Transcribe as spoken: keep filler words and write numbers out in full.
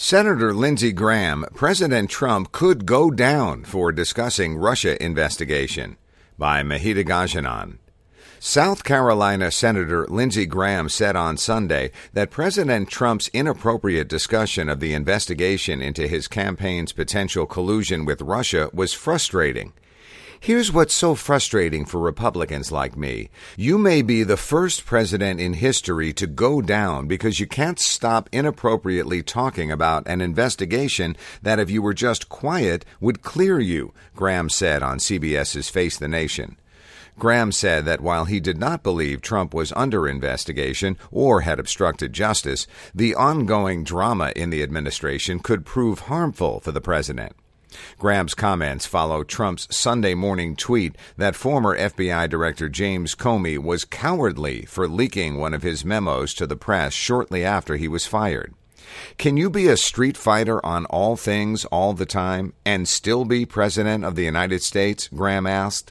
Senator Lindsey Graham, President Trump could go down for discussing Russia investigation, by Mahida Gajanan. South Carolina Senator Lindsey Graham said on Sunday that President Trump's inappropriate discussion of the investigation into his campaign's potential collusion with Russia was frustrating. Here's what's so frustrating for Republicans like me. You may be the first president in history to go down because you can't stop inappropriately talking about an investigation that if you were just quiet would clear you, Graham said on CBS's Face the Nation. Graham said that while he did not believe Trump was under investigation or had obstructed justice, the ongoing drama in the administration could prove harmful for the president. Graham's comments follow Trump's Sunday morning tweet that former F B I Director James Comey was cowardly for leaking one of his memos to the press shortly after he was fired. Can you be a street fighter on all things all the time and still be President of the United States? Graham asked.